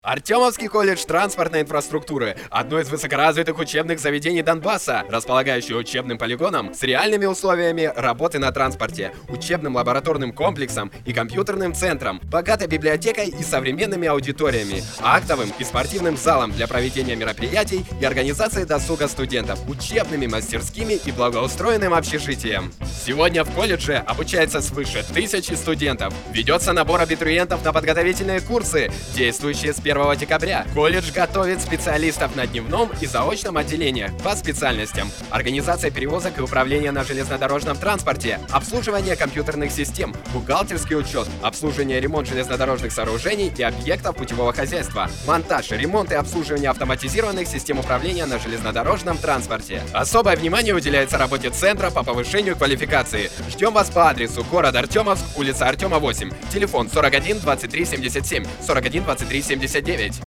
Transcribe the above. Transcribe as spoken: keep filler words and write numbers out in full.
Артемовский колледж транспортной инфраструктуры – одно из высокоразвитых учебных заведений Донбасса, располагающее учебным полигоном с реальными условиями работы на транспорте, учебным лабораторным комплексом и компьютерным центром, богатой библиотекой и современными аудиториями, актовым и спортивным залом для проведения мероприятий и организации досуга студентов, учебными мастерскими и благоустроенным общежитием. Сегодня в колледже обучается свыше тысячи студентов. Ведется набор абитуриентов на подготовительные курсы, действующие с первого декабря. Колледж готовит специалистов на дневном и заочном отделениях по специальностям: организация перевозок и управление на железнодорожном транспорте, обслуживание компьютерных систем, бухгалтерский учет, обслуживание и ремонт железнодорожных сооружений и объектов путевого хозяйства, монтаж, ремонт и обслуживание автоматизированных систем управления на железнодорожном транспорте. Особое внимание уделяется работе Центра по повышению квалификации. Ждем вас по адресу: город Артемовск, улица Артема восемь, телефон сорок один двадцать три семьдесят семь, сорок один двадцать три семьдесят девять.